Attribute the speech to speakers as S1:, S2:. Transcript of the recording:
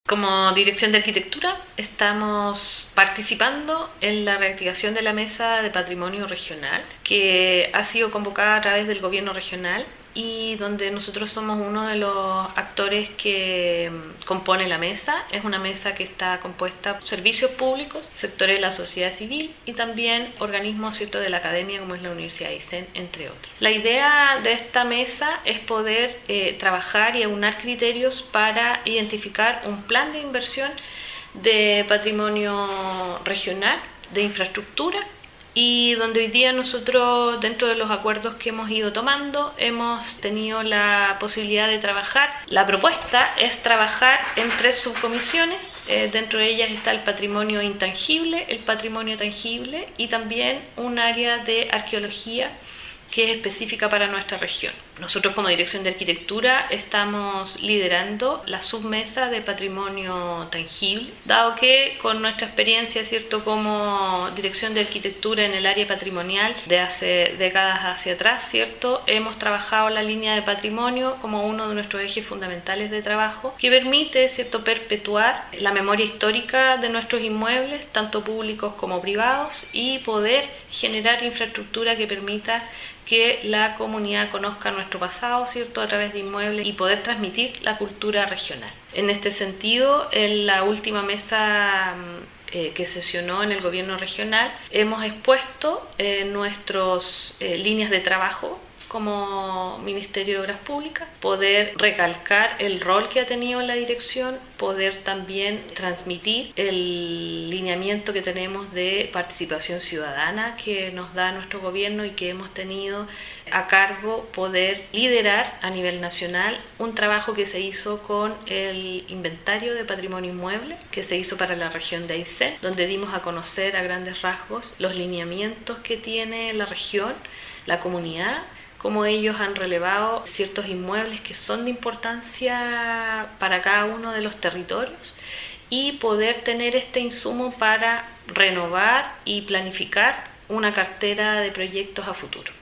S1: Como Dirección de Arquitectura estamos participando en la reactivación de la Mesa de Patrimonio Regional, que ha sido convocada a través del Gobierno regional y donde nosotros somos uno de los actores que compone la mesa. Es una mesa que está compuesta por servicios públicos, sectores de la sociedad civil y también organismos, ¿cierto?, de la academia, como es la Universidad de Aysén, entre otros. La idea de esta mesa es poder trabajar y aunar criterios para identificar un plan de inversión de patrimonio regional, de infraestructura, y donde hoy día nosotros, dentro de los acuerdos que hemos ido tomando, hemos tenido la posibilidad de trabajar. La propuesta es trabajar en 3 subcomisiones. Dentro de ellas está el patrimonio intangible, el patrimonio tangible y también un área de arqueología que es específica para nuestra región. Nosotros como Dirección de Arquitectura estamos liderando la submesa de patrimonio tangible, dado que con nuestra experiencia, ¿cierto?, como Dirección de Arquitectura en el área patrimonial de hace décadas hacia atrás, ¿cierto?, hemos trabajado la línea de patrimonio como uno de nuestros ejes fundamentales de trabajo, que permite, ¿cierto?, perpetuar la memoria histórica de nuestros inmuebles, tanto públicos como privados, y poder generar infraestructura que permita que la comunidad conozca nuestro pasado, ¿cierto?, a través de inmuebles y poder transmitir la cultura regional. En este sentido, en la última mesa que sesionó en el gobierno regional, hemos expuesto nuestras líneas de trabajo como Ministerio de Obras Públicas, poder recalcar el rol que ha tenido la dirección, poder también transmitir el lineamiento que tenemos de participación ciudadana que nos da nuestro gobierno y que hemos tenido a cargo poder liderar a nivel nacional un trabajo que se hizo con el inventario de patrimonio inmueble que se hizo para la región de Aysén, donde dimos a conocer a grandes rasgos los lineamientos que tiene la región, la comunidad, cómo ellos han relevado ciertos inmuebles que son de importancia para cada uno de los territorios y poder tener este insumo para renovar y planificar una cartera de proyectos a futuro.